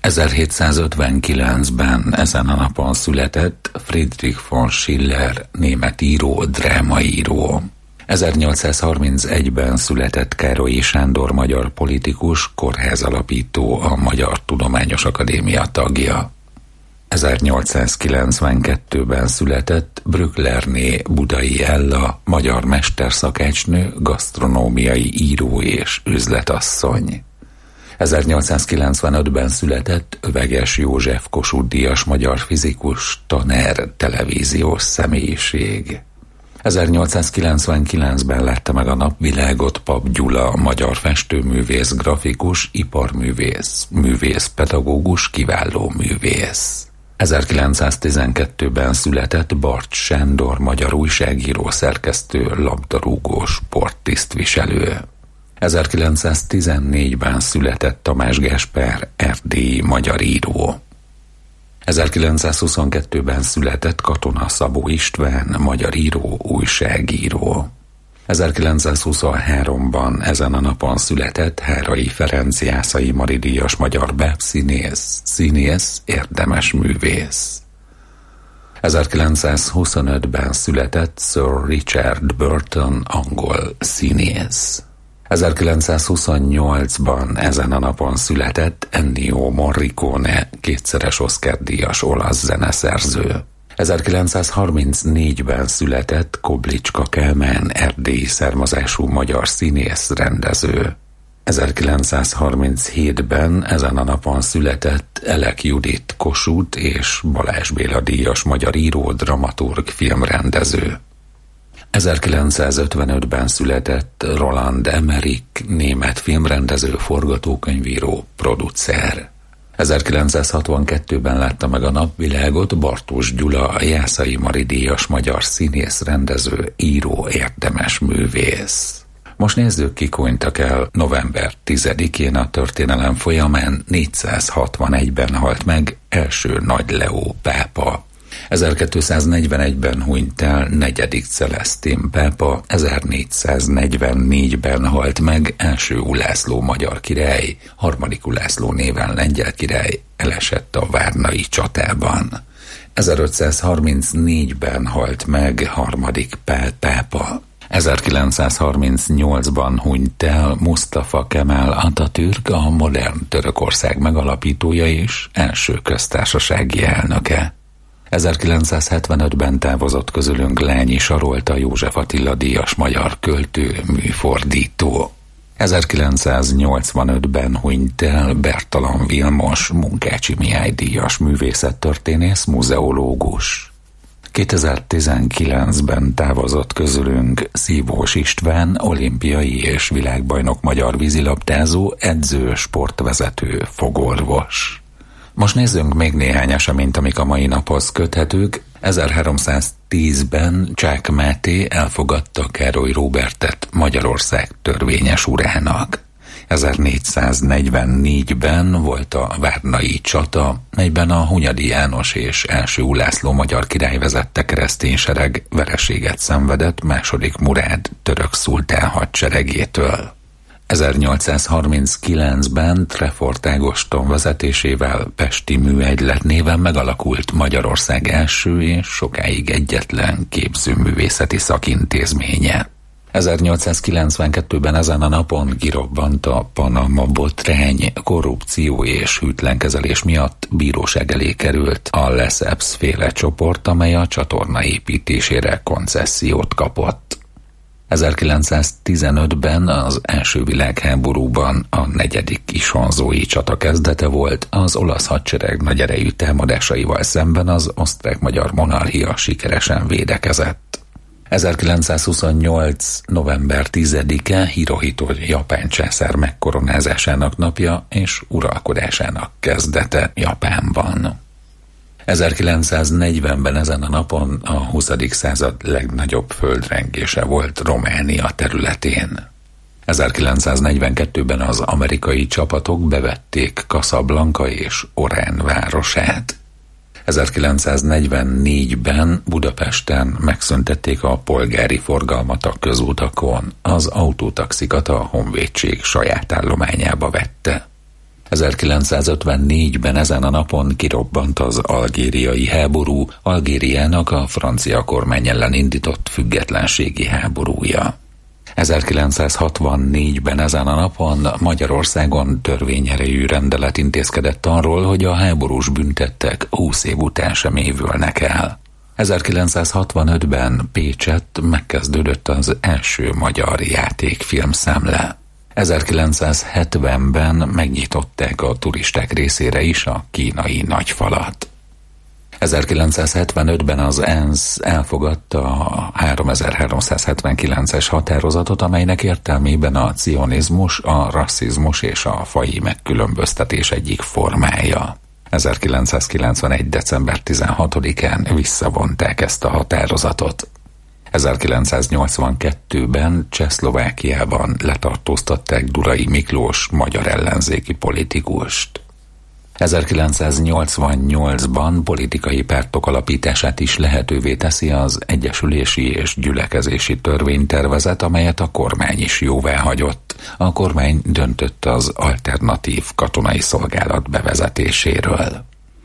1759-ben ezen a napon született Friedrich von Schiller, német író, drámaíró. 1831-ben született Károlyi Sándor, magyar politikus, kórházalapító, a Magyar Tudományos Akadémia tagja. 1892-ben született Brücklerné Budai Ella, magyar mesterszakácsnő, gasztronómiai író és üzletasszony. 1895-ben született Öveges József Kossuth-díjas magyar fizikus, tanár, televíziós személyiség. 1899-ben látta meg a napvilágot Pap Gyula, magyar festőművész, grafikus, iparművész, művészpedagógus, kiváló művész. 1912-ben született Barcs Sándor, magyar újságíró, szerkesztő, labdarúgó, sporttisztviselő. 1914-ben született Tamás Gáspár, erdélyi magyar író. 1922-ben született Katona Szabó István, magyar író, újságíró. 1923-ban ezen a napon született Hárai Ferenc Jászai Mari díjas magyar színész, érdemes művész. 1925-ben született Sir Richard Burton, angol színész. 1928-ban ezen a napon született Ennio Morricone, kétszeres Oscar-díjas olasz zeneszerző. 1934-ben született Koblicska Kálmán, erdélyi származású magyar színész, rendező. 1937-ben ezen a napon született Elek Judit Kossuth és Balázs Béla díjas magyar író, dramaturg, filmrendező. 1955-ben született Roland Emmerich, német filmrendező, forgatókönyvíró, producer. 1962-ben látta meg a napvilágot Bartós Gyula, a Jászai Mari díjas magyar színész, rendező, író, érdemes művész. Most nézzük, kik hunytak el november 10-én a történelem folyamán. 461-ben halt meg első Nagy Leó pápa. 1241-ben hunyt el negyedik Celesztin pápa, 1444-ben halt meg első Ulászló magyar király, harmadik Ulászló néven lengyel király elesett a várnai csatában. 1534-ben halt meg harmadik Pál pápa. 1938-ban hunyt el Mustafa Kemal Atatürk, a modern Törökország megalapítója és első köztársasági elnöke. 1975-ben távozott közülünk Lányi Sarolta, József Attila díjas magyar költő, műfordító. 1985-ben hunyt el Bertalan Vilmos, Munkácsi Mihály díjas művészettörténész, muzeológus. 2019-ben távozott közülünk Szívós István, olimpiai és világbajnok magyar vízilabdázó, edző, sportvezető, fogorvos. Most nézzünk még néhány eseményt, amik a mai naphoz köthetők. 1310-ben Csák Máté elfogadta Károly Róbertet Magyarország törvényes urának. 1444-ben volt a várnai csata, melyben a Hunyadi János és első Ulászló magyar király vezette keresztény sereg vereséget szenvedett második Murád török szultán hadseregétől. 1839-ben Trefort Ágoston vezetésével Pesti Műegylet néven megalakult Magyarország első és sokáig egyetlen képzőművészeti szakintézménye. 1892-ben ezen a napon kirobbant a Panama botrány, korrupció és hűtlenkezelés miatt bíróság elé került a Lesseps féle csoport, amely a csatorna építésére koncessziót kapott. 1915-ben az első világháborúban a negyedik isonzói csata kezdete volt, az olasz hadsereg nagy erejű támadásaival szemben az osztrák-magyar monarchia sikeresen védekezett. 1928. november 10-e Hirohito japán császár megkoronázásának napja és uralkodásának kezdete Japánban. 1940-ben ezen a napon a 20. század legnagyobb földrengése volt Románia területén. 1942-ben az amerikai csapatok bevették Casablanca és Orán városát. 1944-ben Budapesten megszüntették a polgári forgalmat a közutakon, az autótaxikat a honvédség saját állományába vette. 1954-ben ezen a napon kirobbant az algériai háború, Algériának a francia kormány ellen indított függetlenségi háborúja. 1964-ben ezen a napon Magyarországon törvényerejű rendelet intézkedett arról, hogy a háborús büntettek 20 év után sem évülnek el. 1965-ben Pécsett megkezdődött az első magyar játékfilmszemle. 1970-ben megnyitották a turisták részére is a kínai nagyfalat. 1975-ben az ENSZ elfogadta a 3379-es határozatot, amelynek értelmében a cionizmus, a rasszizmus és a faji megkülönböztetés egyik formája. 1991. december 16-án visszavonták ezt a határozatot. 1982-ben Csehszlovákiában letartóztatták Durai Miklós magyar ellenzéki politikust. 1988-ban politikai pártok alapítását is lehetővé teszi az egyesülési és gyülekezési törvénytervezet, amelyet a kormány is jóváhagyott. A kormány döntött az alternatív katonai szolgálat bevezetéséről.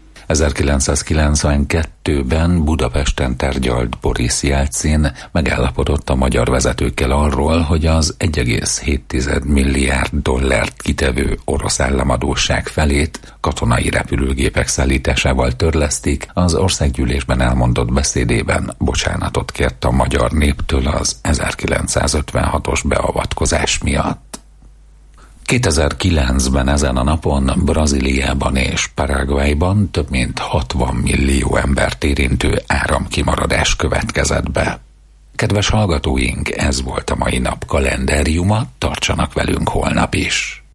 1992-ben Budapesten tárgyalt Boris Jelcin megállapodott a magyar vezetőkkel arról, hogy az 1,7 milliárd dollárt kitevő orosz államadósság felét katonai repülőgépek szállításával törlesztik. Az országgyűlésben elmondott beszédében bocsánatot kért a magyar néptől az 1956-os beavatkozás miatt. 2009-ben ezen a napon Brazíliában és Paraguayban több mint 60 millió embert érintő áramkimaradás következett be. Kedves hallgatóink, ez volt a mai nap kalendáriuma, tartsanak velünk holnap is.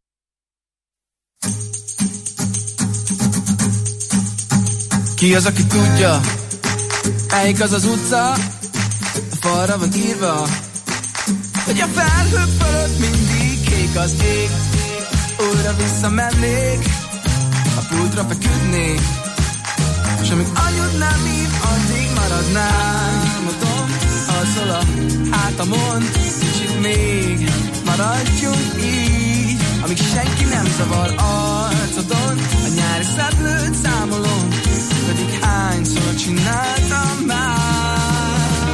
Ki az, aki tudja, melyik az az utca, a falra van írva, hogy a felhők fölött mindig kék az ég. Újra visszamennék, a pultra feküdnék, s amíg anyud nem hív, addig maradnám. Álmodom, alszol a hátamon, kicsit még maradjunk így, amíg senki nem zavar arcodon. A nyári szeplőt számolom, pedig hányszor csináltam már.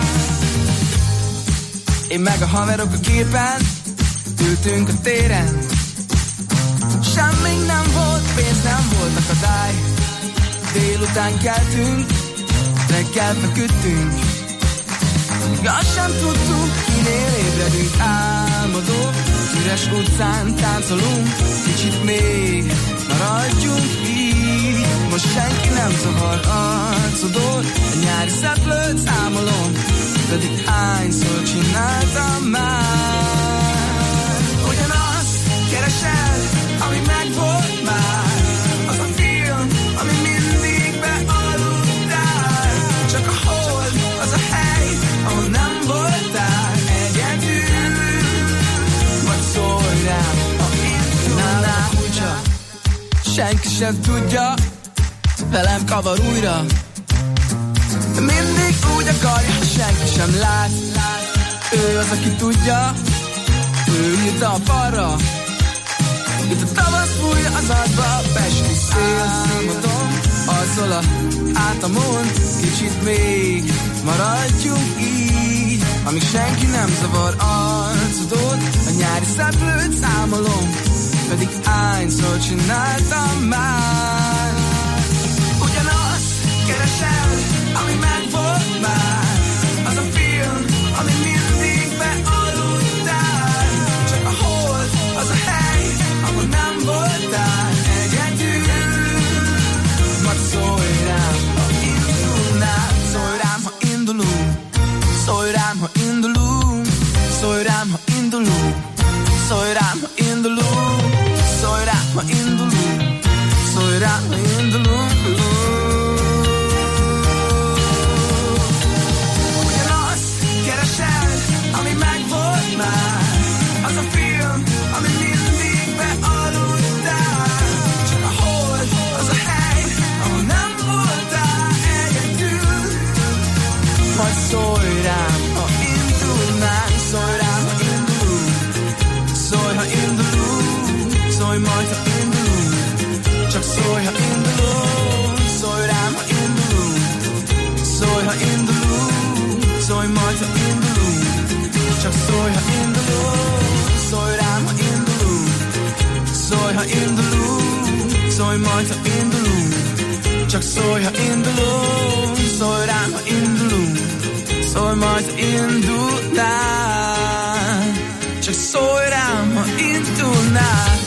Én meg a haverok a képen, ültünk a téren, semmi nem volt, pénz nem volt akadály. Délután keltünk, reggel feküdtünk, még azt sem tudtuk, kinél ébredünk. Álmodó, üres utcán táncolunk, kicsit még maradjunk így, most senki nem zavar arcodon. A nyári szeplőt számolom, pedig hányszor csináltam már. Ugyanazt keresel, ami megvolt már, az a film, ami mindig bealudtál. Csak a hold, az a hely, ahol nem voltál egyedül. Vagy szólj rám, ha indulnál úgyse, senki sem tudja, velem kavar újra. De mindig úgy akarja, ha senki sem lát. Ő az, aki tudja, ő írta a falra. Itt a tavasz fújja az adba, pesti szél. Álmodom, alszol a hátamon, kicsit még maradjunk így, amíg senki nem zavar arcodon. A nyári szeplőt számolom, pedig hányszor csináltam már. Ugyanazt keresel, ami megvolt már, az a film, ami mindig bealudtál. Csak a hold, az a hely, ahol nem voltál egyedül. Majd szólj rám, ha indulnál, szólj rám, ha indulunk, szólj rám, ha indulunk, szólj rám, ha indulunk, szólj rám, ha indulunk, szólj rám, ha indulunk, szólj rám, ha indulunk. Ami megvolt már, az a film, ami mindig bealudtál. Csak a hold, az a hely, ahol nem voltál egyedül. Majd szólj rám, ha indulnánk, szólj rám, ha indulunk, szólj, ha indulunk, szólj majd, ha indulunk. Csak szólj, ha indulunk, szólj rám, ha indulunk, szólj, ha indulunk, szólj majd, ha indulunk. Csak szólj, ha indulunk, szólj rám, ha indulunk, szólj, ha indulunk, szólj majd, ha indulunk. Csak szólj, ha indulunk, szólj rám, ha indulunk, szólj majd, ha indulnál. Csak szólj rám, ha indulnál.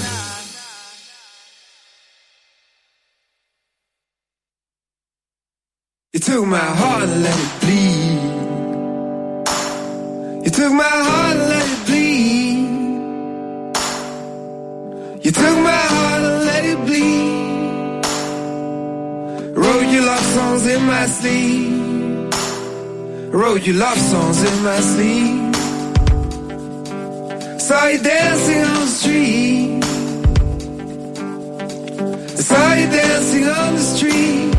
You took my heart and let it bleed. You took my heart and let it bleed. You took my heart and let it bleed. Wrote your love songs in my sleep. Wrote your love songs in my sleep. Saw you dancing on the street. Saw you dancing on the street.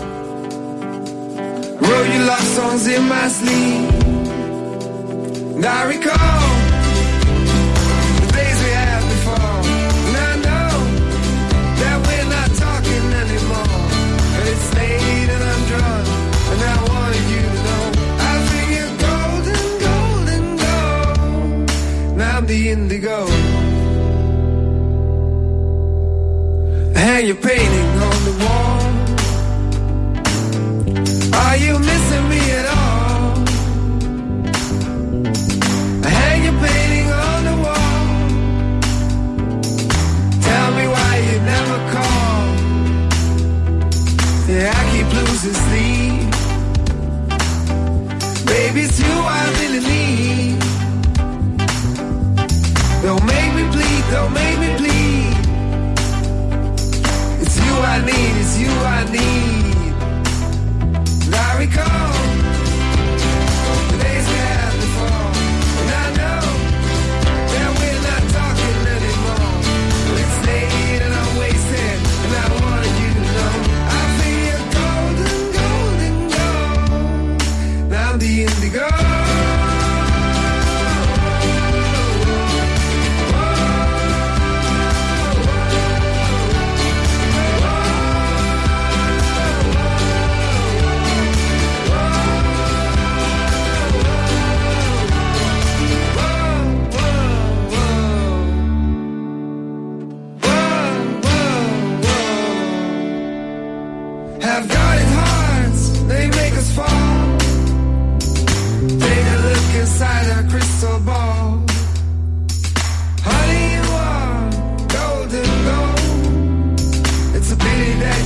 Wrote your love songs in my sleep. And I recall the days we had before. And I know that we're not talking anymore. And it's late and I'm drunk, and I want you to know I think you're golden, golden, gold. And I'm the indigo. Hang your painting on the wall. Are you missing me at all? Hang your painting on the wall. Tell me why you never call. Yeah, I keep losing sleep. Baby, it's you I really need. Don't make me bleed, don't make me bleed. It's you I need, it's you I need. And I recall the days we had before. And I know that we're not talking anymore. It's late and I'm wasted, and I wanted you to know I feel you're golden,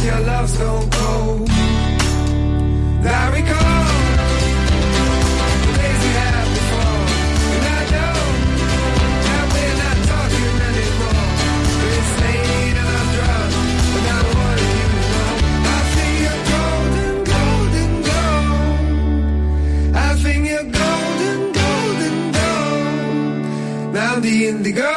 your love stone cold. I recall the days we had before, and I know that we're not talking anymore. It's late and I'm drunk, but I want you to know I think you're golden, golden, gold. I think you're golden, golden, gold. Now the indigo.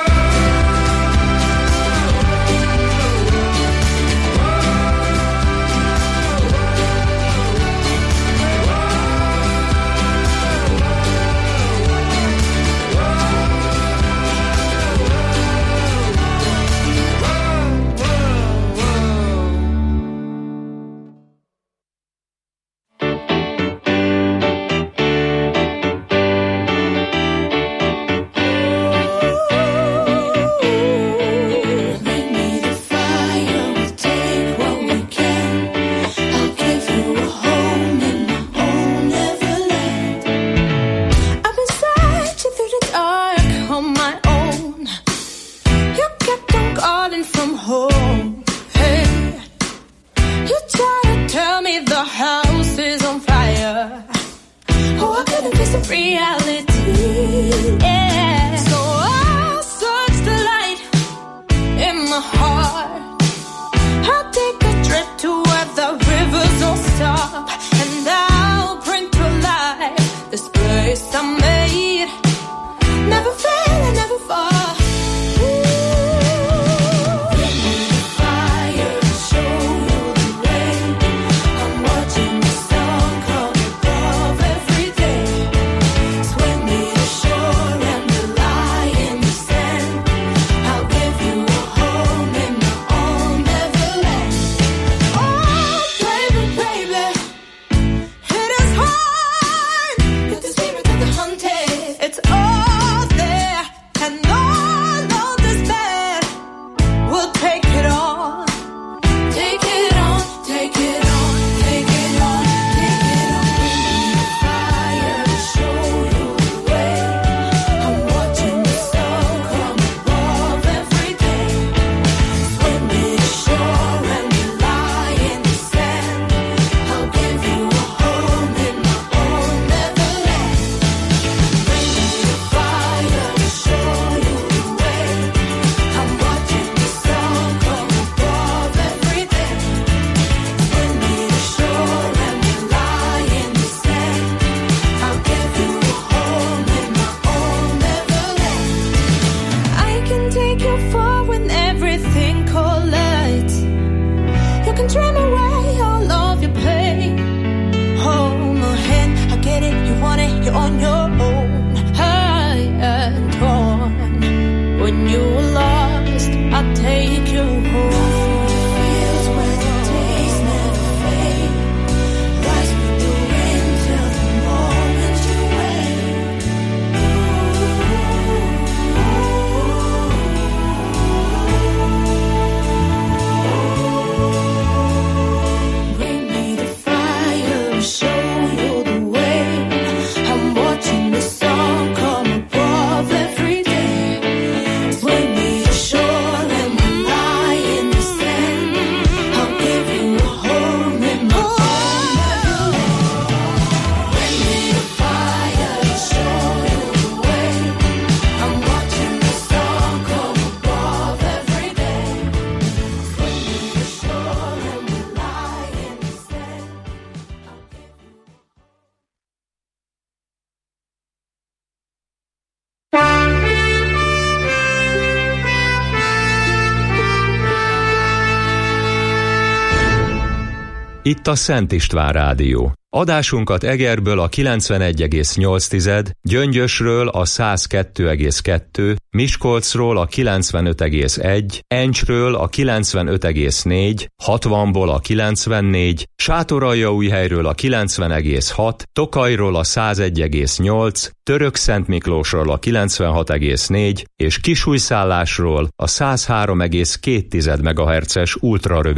Itt a Szent István Rádió. Adásunkat Egerből a 91,8, Gyöngyösről a 102,2, Miskolcról a 95,1, Encsről a 95,4, 60-ból a 94, Sátoraljaújhelyről a 90,6, Tokajról a 101,8, Törökszentmiklósról a 96,4 és Kisújszállásról a 103,2 MHz-es ultrarövid